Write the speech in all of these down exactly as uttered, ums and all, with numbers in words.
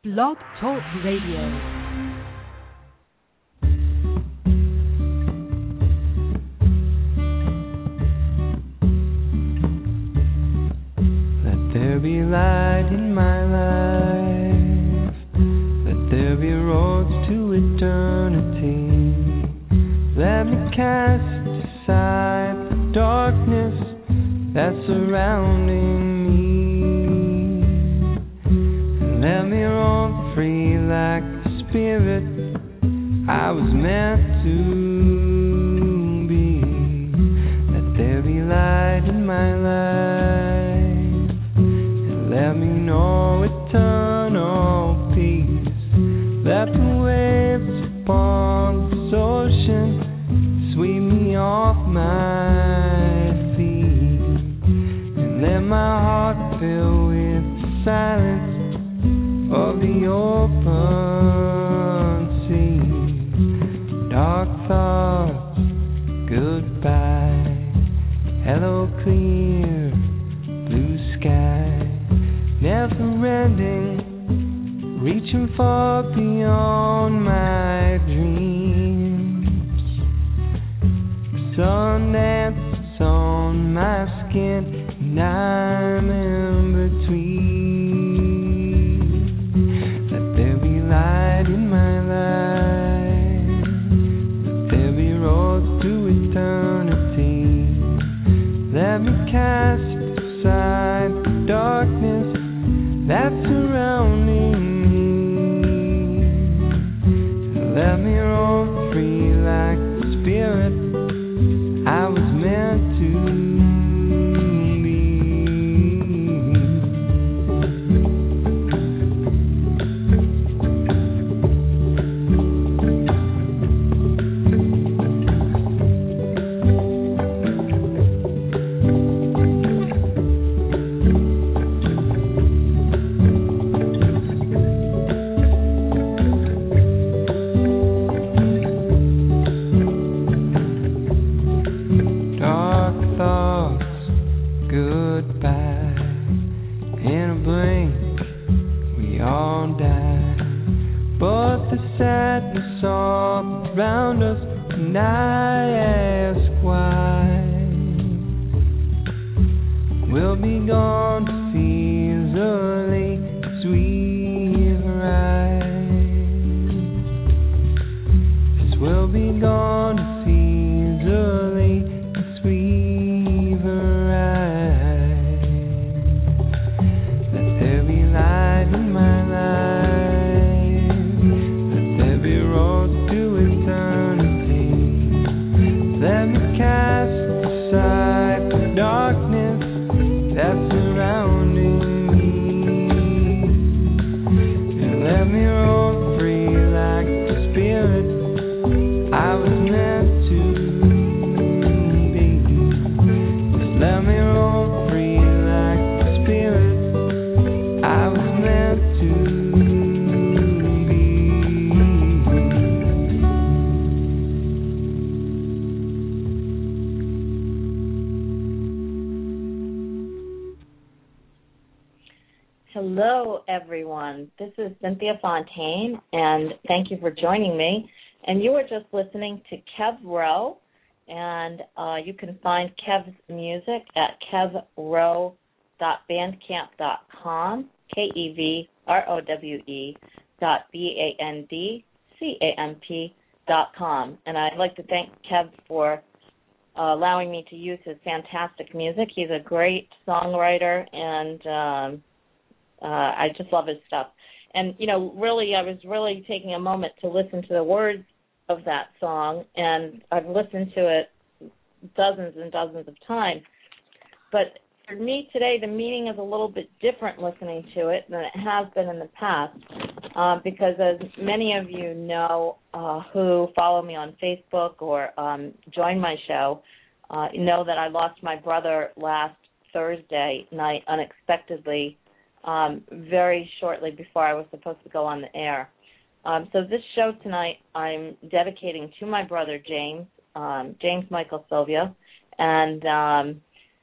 Blog Talk Radio. There be light in my life. Let there be roads to eternity. Let me cast aside the darkness that's surrounding me. And let me roam free like the spirit I was meant to be. Let there be light in my life. Let me know eternal peace. Let the waves upon this ocean sweep me off my feet. And let my heart fill with the silence of the open sea. Dark thoughts, goodbye. Hello, clear blue sky. Never ending, reaching far beyond my dreams. The sun dances on my skin, and I'm in between. Let there be light in my life. Let there be roads to eternity. Let me cast aside the darkness that's surrounding me. Let me roam free like the spirit I was meant to be. Around us, and I ask why. We'll be gone too easily as we arrive. Yes, we'll be gone too easily as we arrive. Let there be light in my life. Let there be roads to eternity. Let me cast aside the darkness that's surrounding me. And let me roam free like the spirit I was meant to be. Just let me roam free like the spirit I was meant to be. Hello, everyone. This is Cynthia Fontaine, and thank you for joining me. And you are just listening to Kev Rowe, and uh, you can find Kev's music at kev rowe dot bandcamp dot com, K E V R O W E dot B A N D C A M P dot com. And I'd like to thank Kev for uh, allowing me to use his fantastic music. He's a great songwriter, and um, Uh, I just love his stuff. And, you know, really, I was really taking a moment to listen to the words of that song, and I've listened to it dozens and dozens of times. But for me today, the meaning is a little bit different listening to it than it has been in the past, uh, because as many of you know uh, who follow me on Facebook or um, join my show, uh, know that I lost my brother last Thursday night unexpectedly, Um, very shortly before I was supposed to go on the air. Um, so this show tonight I'm dedicating to my brother James, um, James Michael Sylvia, and um,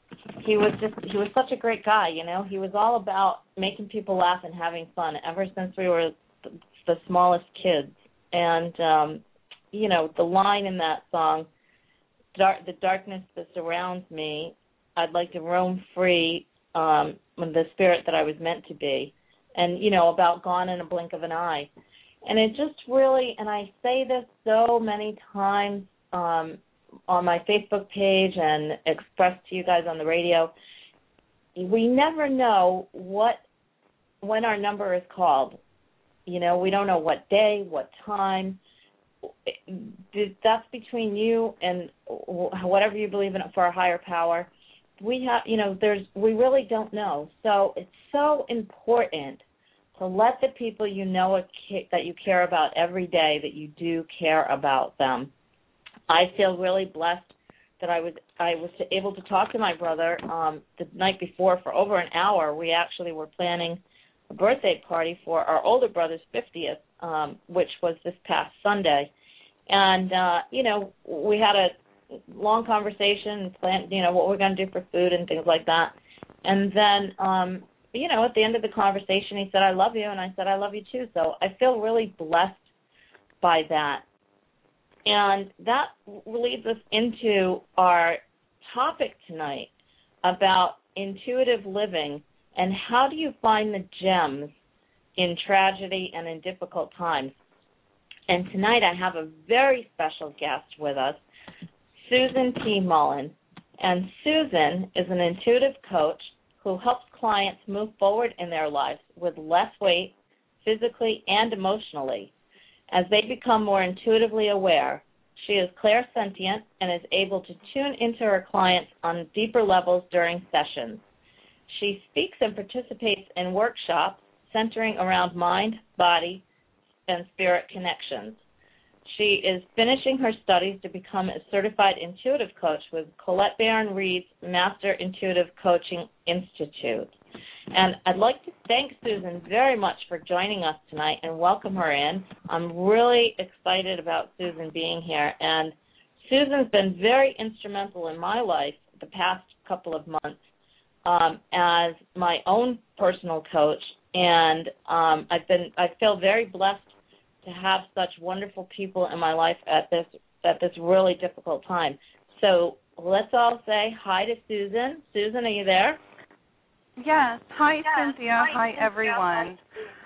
he was just he was such a great guy, you know. He was all about making people laugh and having fun ever since we were the, the smallest kids. And um, you know, the line in that song, dark, the darkness that surrounds me, I'd like to roam free um, with the spirit that I was meant to be. And, you know, about gone in a blink of an eye. And it just really, and I say this so many times um, on my Facebook page and expressed to you guys on the radio, we never know what when our number is called. You know, we don't know what day, what time. That's between you and whatever you believe in for a higher power. We have, you know, there's, we really don't know. So it's so important to let the people you know that you care about every day that you do care about them. I feel really blessed that I was I was able to talk to my brother um, the night before for over an hour. We actually were planning a birthday party for our older brother's fiftieth, um, which was this past Sunday. And, uh, you know, we had a long conversation and planned, you know, what we're going to do for food and things like that. And then, um, you know, at the end of the conversation, he said, I love you. And I said, I love you too. So I feel really blessed by that. And that leads us into our topic tonight about intuitive living and how do you find the gems in tragedy and in difficult times. And tonight I have a very special guest with us, Susan T. Mullen. And Susan is an intuitive coach who helps clients move forward in their lives with less weight, physically and emotionally. As they become more intuitively aware, she is clairsentient and is able to tune into her clients on deeper levels during sessions. She speaks and participates in workshops centering around mind, body, and spirit connections. She is finishing her studies to become a certified intuitive coach with Colette Baron Reed's Master Intuitive Coaching Institute. And I'd like to thank Susan very much for joining us tonight and welcome her in. I'm really excited about Susan being here. And Susan's been very instrumental in my life the past couple of months um, as my own personal coach. And um, I've been I feel very blessed to have such wonderful people in my life at this at this really difficult time. So let's all say hi to Susan. Susan, are you there? Yes. Hi, yes. Cynthia. Hi, hi everyone.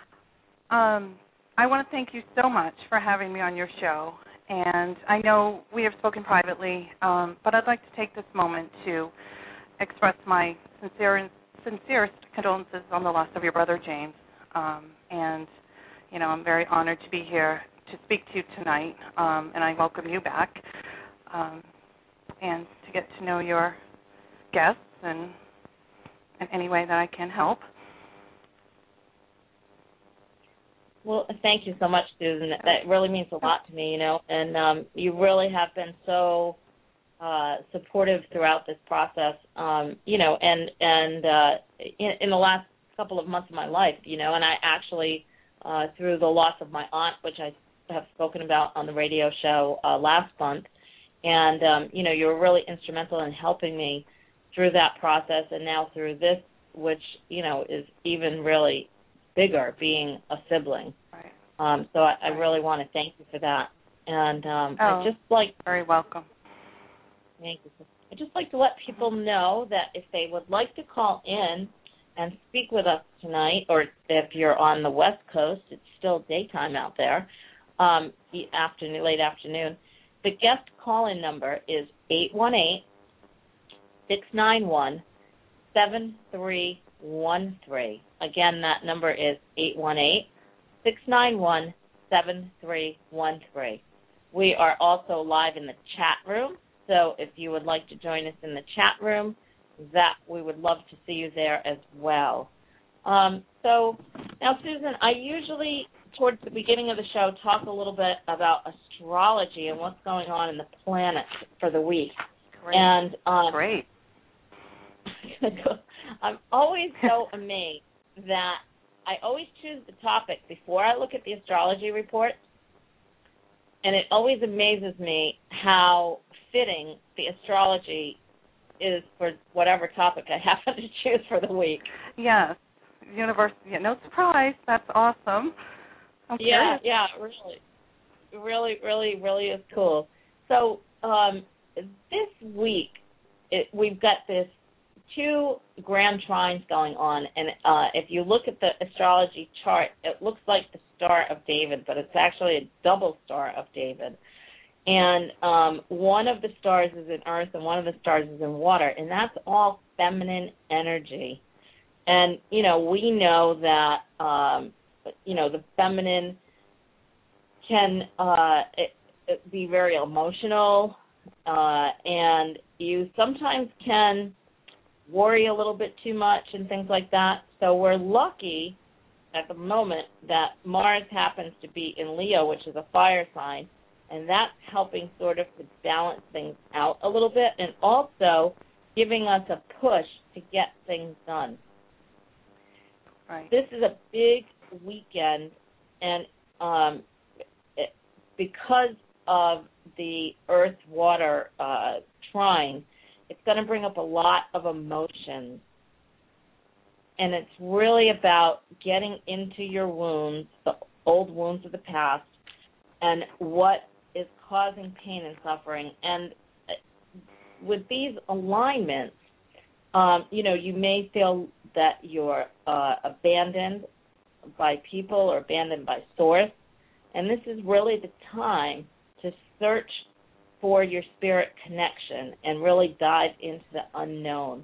Um, I want to thank you so much for having me on your show. And I know we have spoken privately, um, but I'd like to take this moment to express my sincere, sincerest condolences on the loss of your brother, James. Um, and, you know, I'm very honored to be here to speak to you tonight, um, and I welcome you back um, and to get to know your guests and in any way that I can help. Well, thank you so much, Susan. That really means a lot to me, you know, and um, you really have been so uh, supportive throughout this process, um, you know, and, and uh, in, in the last couple of months of my life, you know, and I actually, uh, through the loss of my aunt, which I have spoken about on the radio show uh, last month, and, um, you know, you were really instrumental in helping me through that process, and now through this, which, you know, is even really bigger, being a sibling. Right. Um, so I, I really want to thank you for that. And um, oh, I just like very welcome. Thank you. I just like to let people know that if they would like to call in and speak with us tonight, or if you're on the West Coast, it's still daytime out there, um, the afternoon, late afternoon. The guest call-in number is eight one eight, six nine one, seven three one three. Again, that number is eight one eight, six nine one, seven three one three. We are also live in the chat room, so if you would like to join us in the chat room, that we would love to see you there as well. Um, so now, Susan, I usually, towards the beginning of the show, talk a little bit about astrology and what's going on in the planets for the week. Great. And um, Great. I'm always so amazed that I always choose the topic before I look at the astrology report, and it always amazes me how fitting the astrology is for whatever topic I happen to choose for the week. Yes. Universe, yeah, no surprise. That's awesome. I'm yeah, curious. yeah, really, really, really, really is cool. So um, this week it, we've got this two grand trines going on, and uh, if you look at the astrology chart, it looks like the Star of David, but it's actually a double Star of David. And um, one of the stars is in earth and one of the stars is in water, and that's all feminine energy. And, you know, we know that, um, you know, the feminine can uh, it, it be very emotional, uh, and you sometimes can worry a little bit too much and things like that. So we're lucky at the moment that Mars happens to be in Leo, which is a fire sign, and that's helping sort of to balance things out a little bit and also giving us a push to get things done. Right. This is a big weekend, and um, it, because of the Earth-Water uh, trine, it's going to bring up a lot of emotions. And it's really about getting into your wounds, the old wounds of the past, and what is causing pain and suffering. And with these alignments, um, you know, you may feel that you're uh, abandoned by people or abandoned by source. And this is really the time to search for your spirit connection and really dive into the unknown.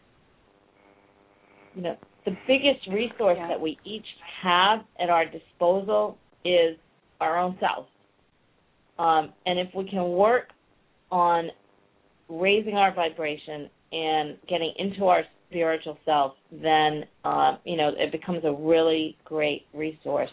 You know, the biggest resource yeah. that we each have at our disposal is our own self. Um, and if we can work on raising our vibration and getting into our spiritual self, then, uh, you know, it becomes a really great resource.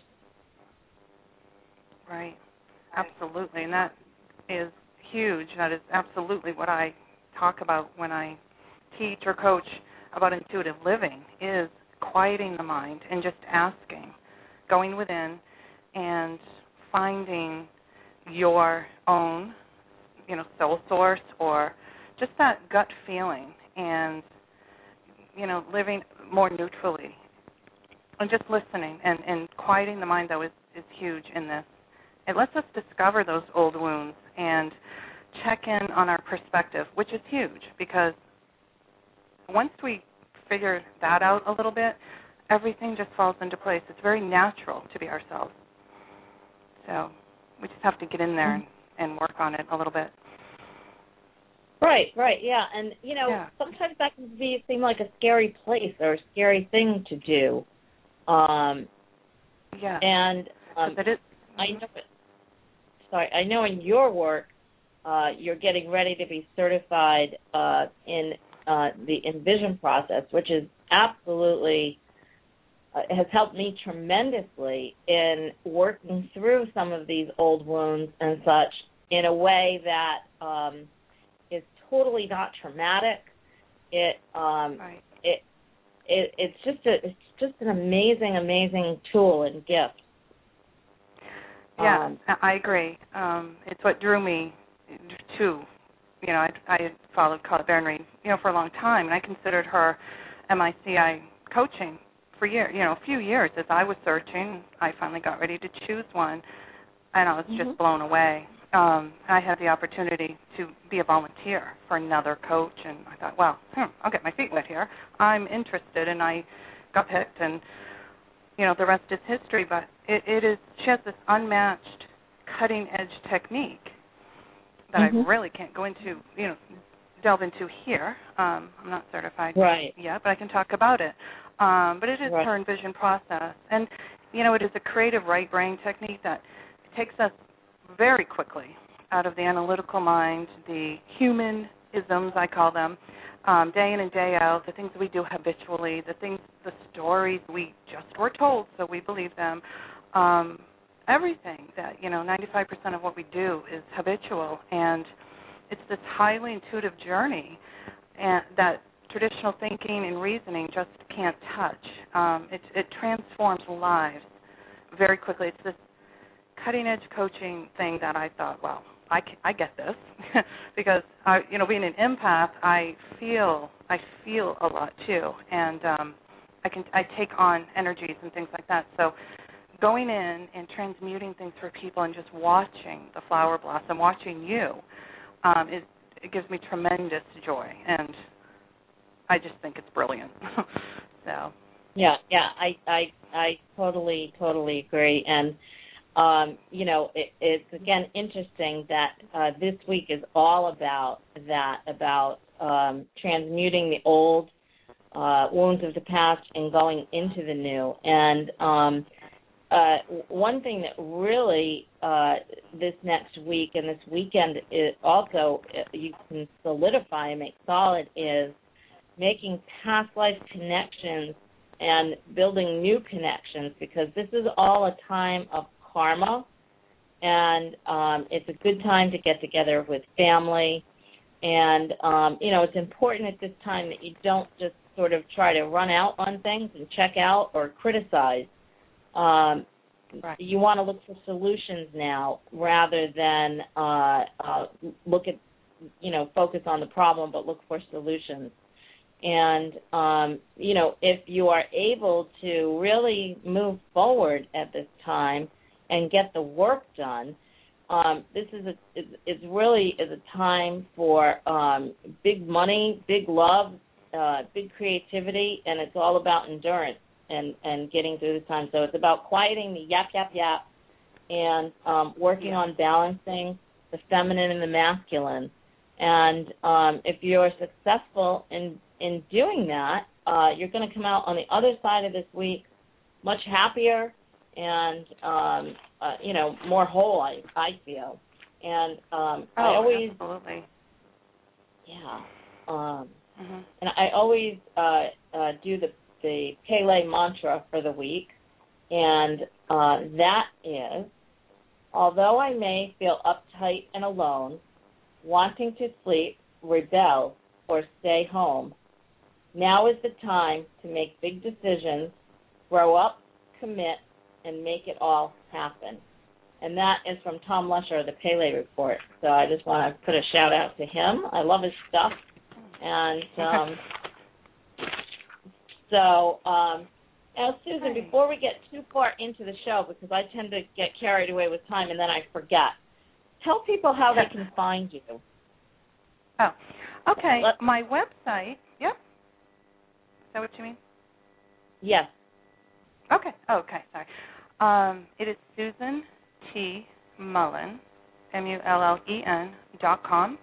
Right. Absolutely. And that is huge. That is absolutely what I talk about when I teach or coach about intuitive living, is quieting the mind and just asking, going within and finding your own, you know, soul source or just that gut feeling and, you know, living more neutrally and just listening and, and quieting the mind, though, is, is huge in this. It lets us discover those old wounds and check in on our perspective, which is huge because once we figure that out a little bit, everything just falls into place. It's very natural to be ourselves. So we just have to get in there and, and work on it a little bit. Right, right, yeah. And, you know, yeah. sometimes that can be seem like a scary place or a scary thing to do. Um, yeah. And um, but it, I know, sorry, I know in your work, uh, you're getting ready to be certified uh, in uh, the Envision process, which is absolutely uh, has helped me tremendously in working through some of these old wounds and such in a way that um, is totally not traumatic. It um, right. it it it's just a it's just an amazing amazing tool and gift. Yeah, um, I agree. Um, it's what drew me to, you know, I, I had followed Colette Baron-Reid, you know, for a long time, and I considered her M I C I coaching for years, you know, a few years as I was searching. I finally got ready to choose one, and I was mm-hmm. just blown away. Um, I had the opportunity to be a volunteer for another coach, and I thought, well, hmm, I'll get my feet wet here. I'm interested, and I got picked, and you know, the rest is history, but it, it is, she has this unmatched cutting-edge technique that mm-hmm. I really can't go into, you know, delve into here. Um, I'm not certified right. yet, but I can talk about it. Um, but it is right. her Envision process. And, you know, it is a creative right brain technique that takes us very quickly out of the analytical mind, the human isms, I call them, Um, day in and day out, the things that we do habitually, the things, the stories we just were told, so we believe them, um, everything that, you know, ninety-five percent of what we do is habitual, and it's this highly intuitive journey and that traditional thinking and reasoning just can't touch. Um, it, it transforms lives very quickly. It's this cutting-edge coaching thing that I thought, well, I, can, I get this because I, you know, being an empath, I feel I feel a lot too, and um, I can I take on energies and things like that. So going in and transmuting things for people and just watching the flower blossom, watching you, um, it, it gives me tremendous joy, and I just think it's brilliant. So yeah, yeah, I I I totally totally agree, and. Um, you know, it, it's, again, interesting that uh, this week is all about that, about um, transmuting the old uh, wounds of the past and going into the new. And um, uh, one thing that really uh, this next week and this weekend is also you can solidify and make solid is making past life connections and building new connections, because this is all a time of karma, and um, it's a good time to get together with family. And, um, you know, it's important at this time that you don't just sort of try to run out on things and check out or criticize. Um, right. You want to look for solutions now rather than uh, uh, look at, you know, focus on the problem, but look for solutions. And, um, you know, if you are able to really move forward at this time and get the work done, um, this is a is, is really is a time for um, big money, big love, uh, big creativity, and it's all about endurance and, and getting through this time. So it's about quieting the yap, yap, yap, and um, working yeah. on balancing the feminine and the masculine. And um, if you're successful in, in doing that, uh, you're going to come out on the other side of this week much happier and, um, uh, you know, more whole, I, I feel. And um, oh, I always... absolutely. Yeah. Um, mm-hmm. And I always uh, uh, do the, the Pele mantra for the week, and uh, that is, although I may feel uptight and alone, wanting to sleep, rebel, or stay home, now is the time to make big decisions, grow up, commit, and make it all happen. And that is from Tom Lusher, the Pele Report. So I just want to put a shout-out to him. I love his stuff. And um, so, um, now, Susan, before we get too far into the show, because I tend to get carried away with time and then I forget, tell people how they can find you. Oh, okay. Let, My website, yep. Is that what you mean? Yes. Okay. Oh, okay, sorry. Um, it is Susan T. Mullen, M U L L E N, dot com.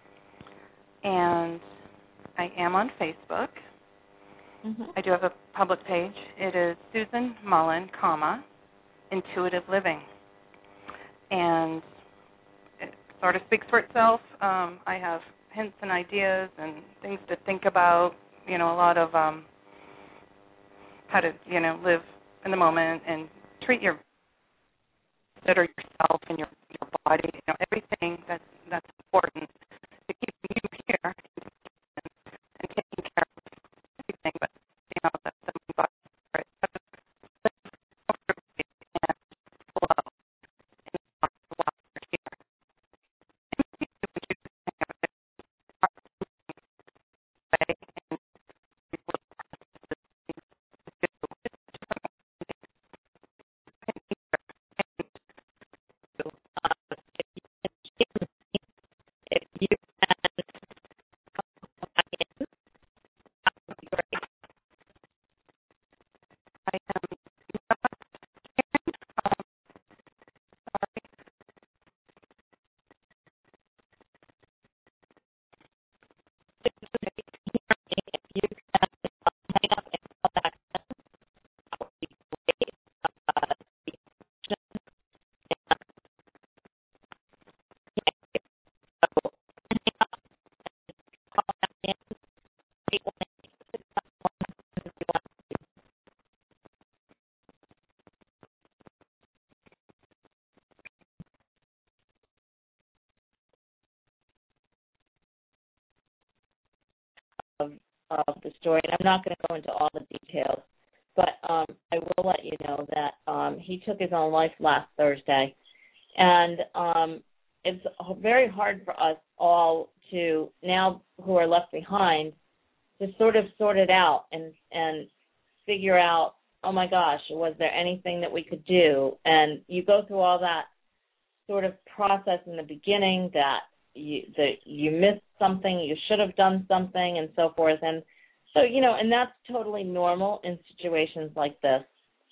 And I am on Facebook. Mm-hmm. I do have a public page. It is Susan Mullen, comma, Intuitive Living. And it sort of speaks for itself. Um, I have hints and ideas and things to think about, you know, a lot of um, how to, you know, live in the moment and treat your, consider yourself and your, your body, you know, everything that's, that's important to keep you here and, and taking care of everything, but, you know, that's the body, right? And flow and while you're here. If you I am of, of the story, and I'm not going to go into all the details, but um, I will let you know that um, he took his own life last Thursday, and um, it's very hard for us all to, now who are left behind, to sort of sort it out and, and figure out, oh my gosh, was there anything that we could do? And you go through all that sort of process in the beginning that you, that you missed something, you should have done something, and so forth. And so, you know, and that's totally normal in situations like this.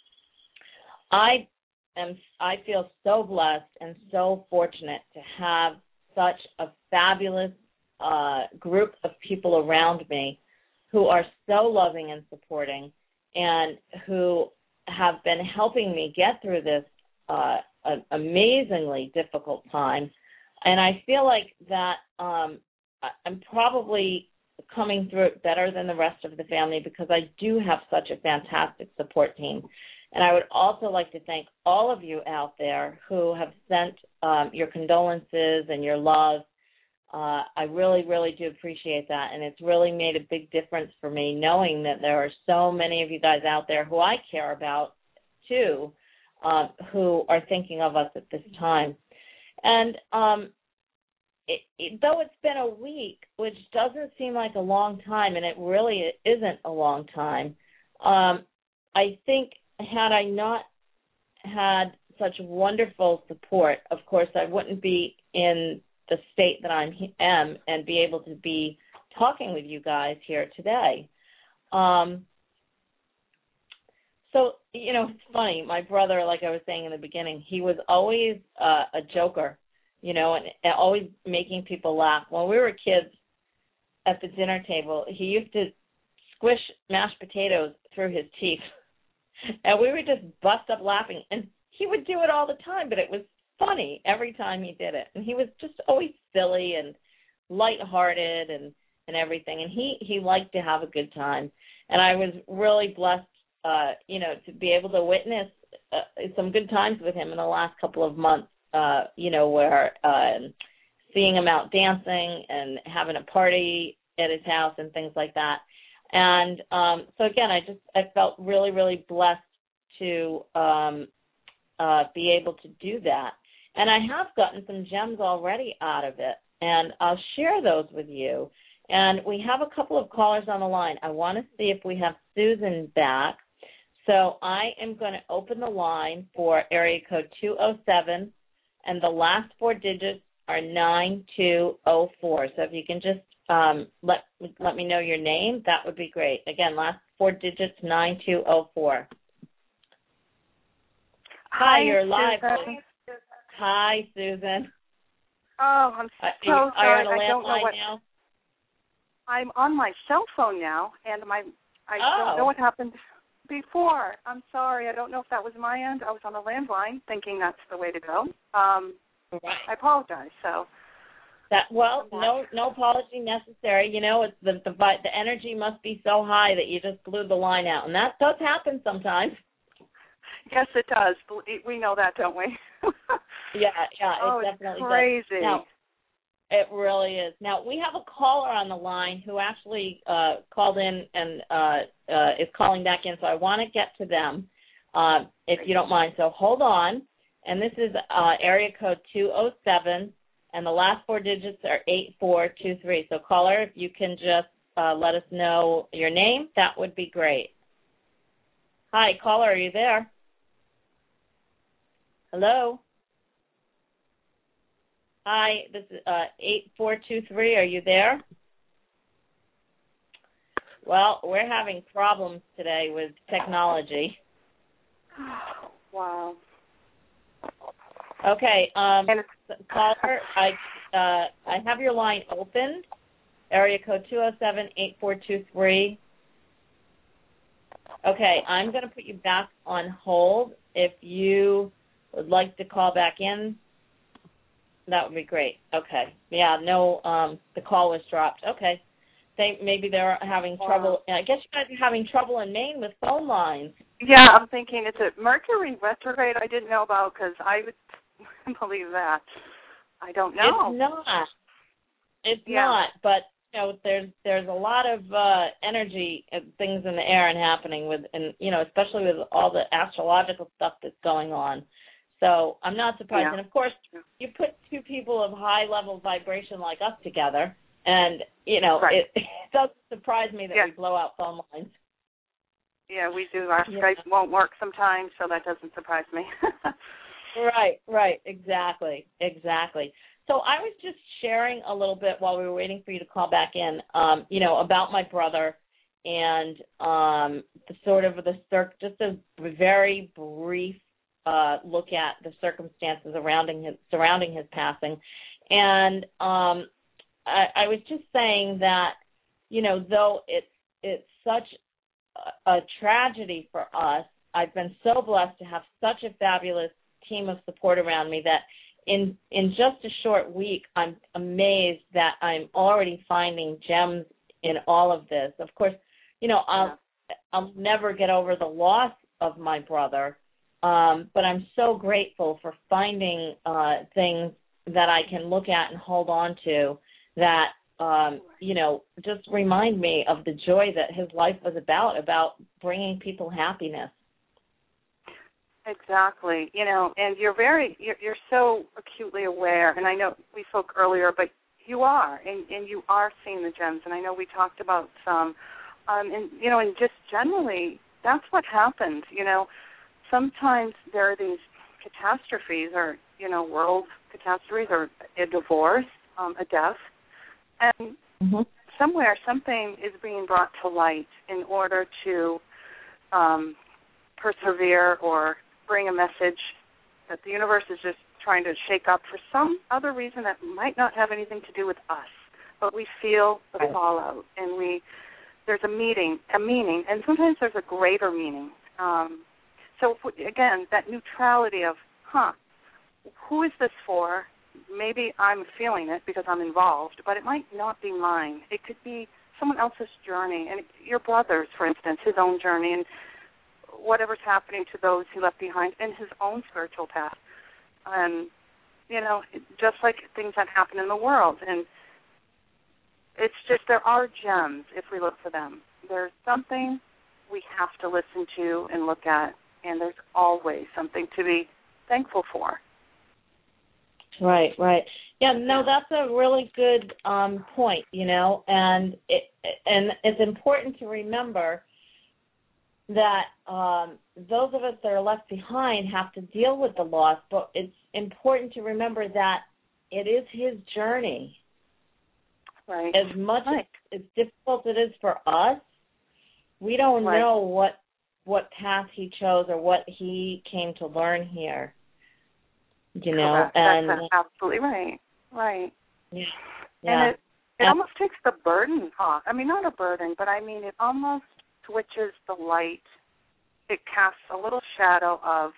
I am, I feel so blessed and so fortunate to have such a fabulous uh, group of people around me who are so loving and supporting and who have been helping me get through this uh, amazingly difficult time. And I feel like that um, I'm probably coming through it better than the rest of the family because I do have such a fantastic support team. And I would also like to thank all of you out there who have sent um, your condolences and your love. Uh, I really, really do appreciate that, and it's really made a big difference for me knowing that there are so many of you guys out there who I care about, too, um, who are thinking of us at this time. And um, it, it, though it's been a week, which doesn't seem like a long time, and it really isn't a long time, um, I think had I not had such wonderful support, of course, I wouldn't be in the state that I am and be able to be talking with you guys here today. Um, so, you know, it's funny. My brother, like I was saying in the beginning, he was always uh, a joker, you know, and, and always making people laugh. When we were kids at the dinner table, he used to squish mashed potatoes through his teeth. And we would just bust up laughing. And he would do it all the time, but it was funny every time he did it. And he was just always silly and lighthearted and, and everything. And he, he liked to have a good time. And I was really blessed, uh, you know, to be able to witness uh, some good times with him in the last couple of months, uh, you know, where uh, seeing him out dancing and having a party at his house and things like that. And um, so, again, I just I felt really, really blessed to um, uh, be able to do that. And I have gotten some gems already out of it, and I'll share those with you. And we have a couple of callers on the line. I want to see if we have Susan back. So I am going to open the line for area code two oh seven, and the last four digits are nine two oh four. So if you can just um, let, let me know your name, that would be great. Again, last four digits, nine two oh four. Hi, Hi, you're live. Susan. Hi, Susan. Oh, I'm so uh, are, sorry. Are you on a I don't know what. now? I'm on my cell phone now, and my I oh. don't know what happened before. I'm sorry. I don't know if that was my end. I was on a landline, thinking that's the way to go. Um, right. I apologize. So that well, no, no apology necessary. You know, it's the the the energy must be so high that you just glued the line out, and that does happen sometimes. Yes, it does. We know that, don't we? yeah, yeah, it oh, definitely it's crazy. does. Now, it really is. Now, we have a caller on the line who actually uh, called in and uh, uh, is calling back in, so I want to get to them, uh, if you don't mind. So hold on. And this is uh, area code two oh seven, and the last four digits are eight four two three. So, caller, if you can just uh, let us know your name, that would be great. Hi, caller, are you there? Hello? Hi, this is uh, eight four two three. Are you there? Well, we're having problems today with technology. Wow. Okay, um, caller, I uh, I have your line opened. Area code two oh seven, eight four two three. Okay, I'm going to put you back on hold. If you would like to call back in, that would be great. Okay. Yeah, no, um, the call was dropped. Okay. They, maybe they're having wow. trouble. I guess you guys are having trouble in Maine with phone lines. Yeah, I'm thinking, is it Mercury retrograde I didn't know about? Because I would believe that. I don't know. It's not. It's yeah. not, but you know, there's there's a lot of uh, energy and things in the air and happening with, and you know, especially with all the astrological stuff that's going on. So I'm not surprised. Yeah. And of course, you put two people of high level vibration like us together, and you know, right. it, it doesn't surprise me that yeah. we blow out phone lines. Yeah, we do. Our yeah. Skype won't work sometimes, so that doesn't surprise me. Right, right, exactly, exactly. So I was just sharing a little bit while we were waiting for you to call back in, um, you know, about my brother and um, the sort of the cir- just a very brief uh, look at the circumstances surrounding his surrounding his passing, and um, I, I was just saying that, you know, though it's it's such a, a tragedy for us, I've been so blessed to have such a fabulous team of support around me that in in just a short week, I'm amazed that I'm already finding gems in all of this. Of course, you know, I'll yeah. I'll never get over the loss of my brother, um, but I'm so grateful for finding uh, things that I can look at and hold on to that, um, you know, just remind me of the joy that his life was about, about bringing people happiness. Exactly. You know, and you're very, you're, you're so acutely aware, and I know we spoke earlier, but you are, and, and you are seeing the gems, and I know we talked about some, um, and, you know, and just generally, that's what happens, you know. Sometimes there are these catastrophes or, you know, world catastrophes or a divorce, um, a death, and mm-hmm. somewhere something is being brought to light in order to um, persevere or bring a message that the universe is just trying to shake up for some other reason that might not have anything to do with us, but we feel the right. fallout, and we there's a meaning, a meaning, and sometimes there's a greater meaning. Um, so again, that neutrality of, huh, who is this for? Maybe I'm feeling it because I'm involved, but it might not be mine. It could be someone else's journey, and your brother's, for instance, his own journey, and whatever's happening to those he left behind in his own spiritual path. And, you know, just like things that happen in the world. And it's just there are gems if we look for them. There's something we have to listen to and look at, and there's always something to be thankful for. Right, right. Yeah, no, that's a really good um, point, you know, and it, and it's important to remember that um, those of us that are left behind have to deal with the loss, but it's important to remember that it is his journey. Right. As much right. as, as difficult it is for us, we don't right. know what what path he chose or what he came to learn here. You know, Correct. and that's absolutely right. Right. Yeah. And it it and, almost takes the burden off. I mean, not a burden, but I mean it almost switches the light. It casts a little shadow of,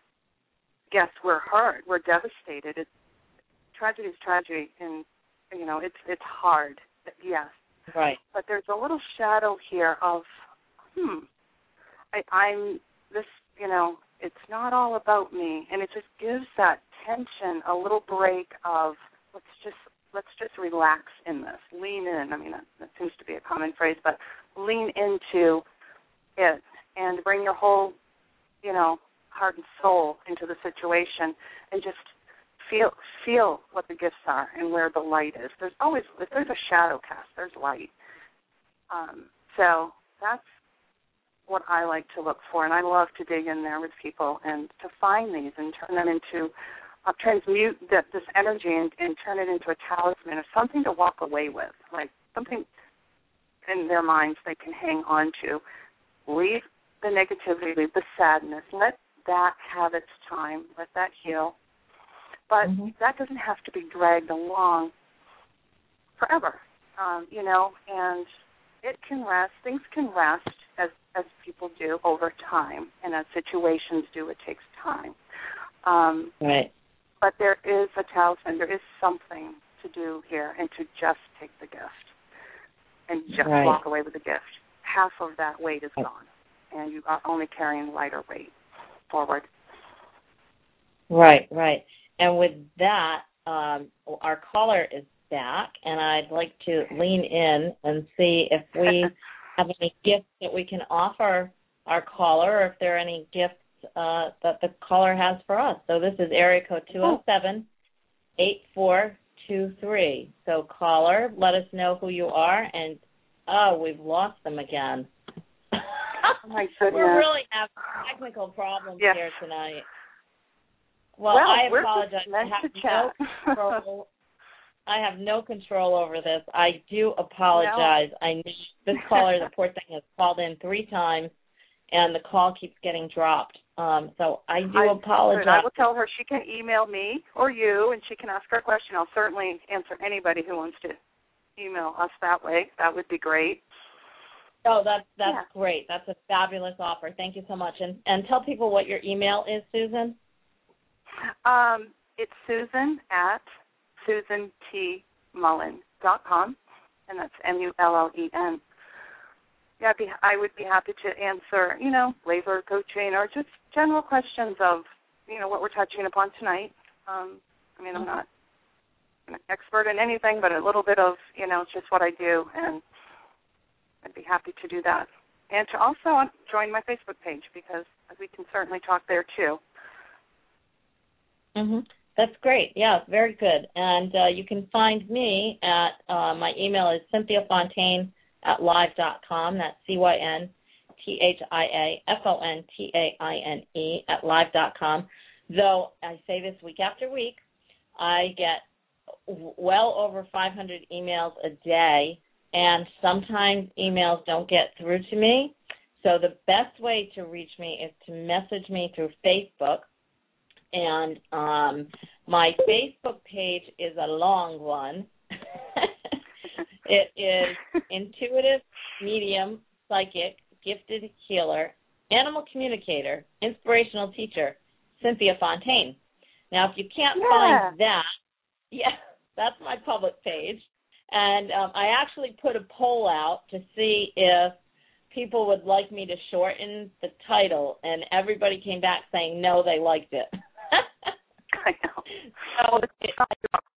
yes, we're hurt, we're devastated. It's, tragedy is tragedy, and you know it's it's hard. Yes. Right. But there's a little shadow here of, hmm, I, I'm this. You know, it's not all about me, and it just gives that tension a little break of let's just let's just relax in this, lean in. I mean, that, that seems to be a common phrase, but lean into it and bring your whole, you know, heart and soul into the situation and just feel feel what the gifts are and where the light is. There's always, if there's a shadow cast, there's light. Um, so that's what I like to look for, and I love to dig in there with people and to find these and turn them into, uh, transmute that, this energy and, and turn it into a talisman of something to walk away with, like something in their minds they can hang on to. Leave the negativity, leave the sadness. Let that have its time. Let that heal. But mm-hmm. that doesn't have to be dragged along forever, um, you know, and it can rest. Things can rest as, as people do over time, and as situations do, it takes time. Um, right. But there is a talisman. There is something to do here, and to just take the gift and just right. walk away with the gift. Half of that weight is gone, and you are only carrying lighter weight forward. Right, right. And with that, um, our caller is back, and I'd like to lean in and see if we have any gifts that we can offer our caller, or if there are any gifts uh, that the caller has for us. So this is area code two oh seven, eight four two three. So caller, let us know who you are, and oh, we've lost them again. Oh my goodness. We're really having technical problems yes. here tonight. Well, well I we're apologize. Just meant I have to no chat. control. I have no control over this. I do apologize. No. I knew this caller, the poor thing, has called in three times, and the call keeps getting dropped. Um, so I do I, apologize. I will tell her she can email me or you, and she can ask her a question. I'll certainly answer anybody who wants to email us that way. That would be great. Oh, that's that's yeah. great. That's a fabulous offer. Thank you so much. And and tell people what your email is, Susan. Um, it's Susan at Susan T Mullen dot com, and that's M U L L E N. Yeah, I'd be, I would be happy to answer, you know, labor coaching or just general questions of, you know, what we're touching upon tonight. Um, I mean, I'm not an expert in anything, but a little bit of, you know, it's just what I do, and I'd be happy to do that. And to also join my Facebook page, because we can certainly talk there, too. Mm-hmm. That's great. Yeah, very good. And uh, you can find me at, uh, my email is Cynthia Fontaine at live dot com. That's C Y N T H I A F O N T A I N E at live dot com. Though I say this week after week, I get well over five hundred emails a day, and sometimes emails don't get through to me. So the best way to reach me is to message me through Facebook. And um, my Facebook page is a long one. It is Intuitive Medium Psychic Gifted Healer Animal Communicator Inspirational Teacher Cynthia Fontaine. Now, if you can't yeah. find that, yeah, that's my public page. And um, I actually put a poll out to see if people would like me to shorten the title, and everybody came back saying no, they liked it. I know. So it,